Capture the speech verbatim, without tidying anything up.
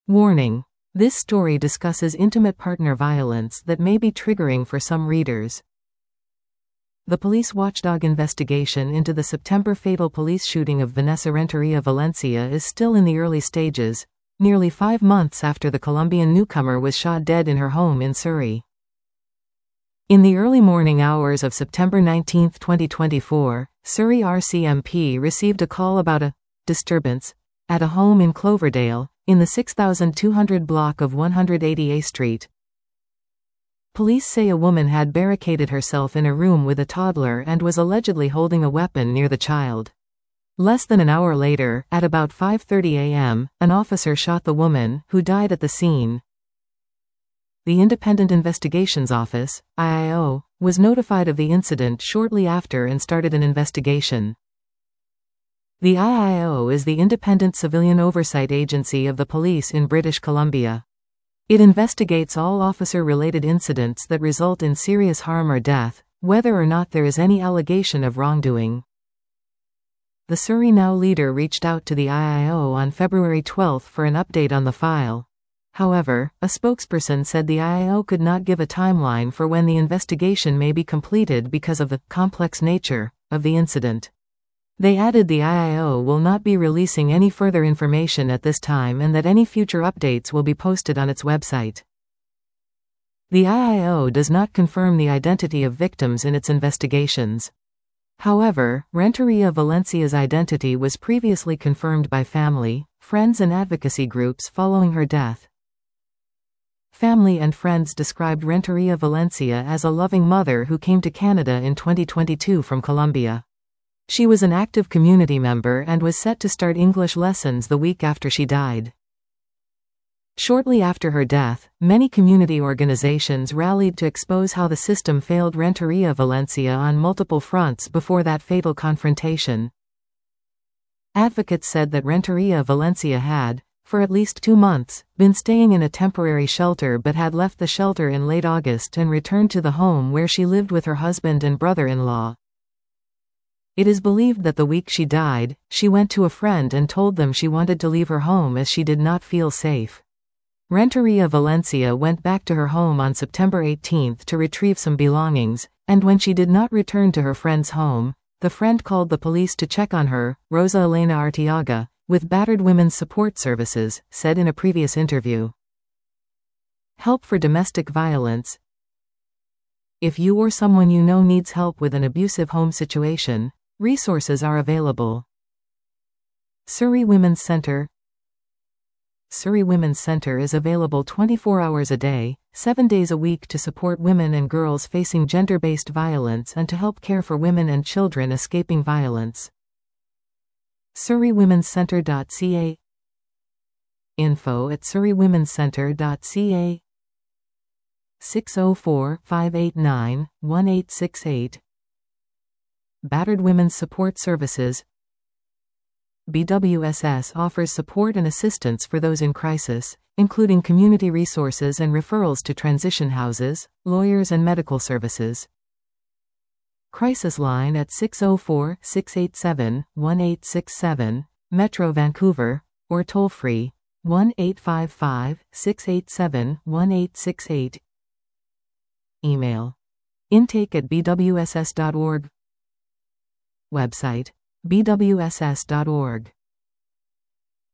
Warning: this story discusses intimate partner violence that may be triggering for some readers. The police watchdog investigation into the September fatal police shooting of Vanessa Renteria Valencia is still in the early stages, nearly five months after the Colombian newcomer was shot dead in her home in Surrey. In the early morning hours of September nineteenth twenty twenty-four, Surrey R C M P received a call about a disturbance at a home in Cloverdale, in the six thousand two hundred block of one hundred eighty A Street. Police say a woman had barricaded herself in a room with a toddler and was allegedly holding a weapon near the child. Less than an hour later, at about five thirty a m, an officer shot the woman, who died at the scene. The Independent Investigations Office, I I O, was notified of the incident shortly after and started an investigation. The I I O is the independent civilian oversight agency of the police in British Columbia. It investigates all officer-related incidents that result in serious harm or death, whether or not there is any allegation of wrongdoing. The Surrey Now leader reached out to the I I O on February twelfth for an update on the file. However, a spokesperson said the I I O could not give a timeline for when the investigation may be completed because of the complex nature of the incident. They added the I I O will not be releasing any further information at this time and that any future updates will be posted on its website. The I I O does not confirm the identity of victims in its investigations. However, Renteria Valencia's identity was previously confirmed by family, friends and advocacy groups following her death. Family and friends described Renteria Valencia as a loving mother who came to Canada in twenty twenty-two from Colombia. She was an active community member and was set to start English lessons the week after she died. Shortly after her death, many community organizations rallied to expose how the system failed Renteria Valencia on multiple fronts before that fatal confrontation. Advocates said that Renteria Valencia had, for at least two months, been staying in a temporary shelter but had left the shelter in late August and returned to the home where she lived with her husband and brother-in-law. It is believed that the week she died, she went to a friend and told them she wanted to leave her home as she did not feel safe. Renteria Valencia went back to her home on September eighteenth to retrieve some belongings, and when she did not return to her friend's home, the friend called the police to check on her. Rosa Elena Arteaga, with Battered Women's Support Services, said in a previous interview. Help for domestic violence. If you or someone you know needs help with an abusive home situation, resources are available. Surrey Women's Centre. Surrey Women's Centre is available twenty-four hours a day, seven days a week to support women and girls facing gender-based violence and to help care for women and children escaping violence. surrey women's centre dot c a. Info at surrey women's centre dot c a. six oh four, five eight nine, one eight six eight. Battered Women's Support Services. B W S S offers support and assistance for those in crisis, including community resources and referrals to transition houses, lawyers and medical services. Crisis line at six oh four, six eight seven, one eight six seven, Metro Vancouver, or toll-free, one eight five five, six eight seven, one eight six eight. Email: intake at b w s s dot org. Website: b w s s dot org.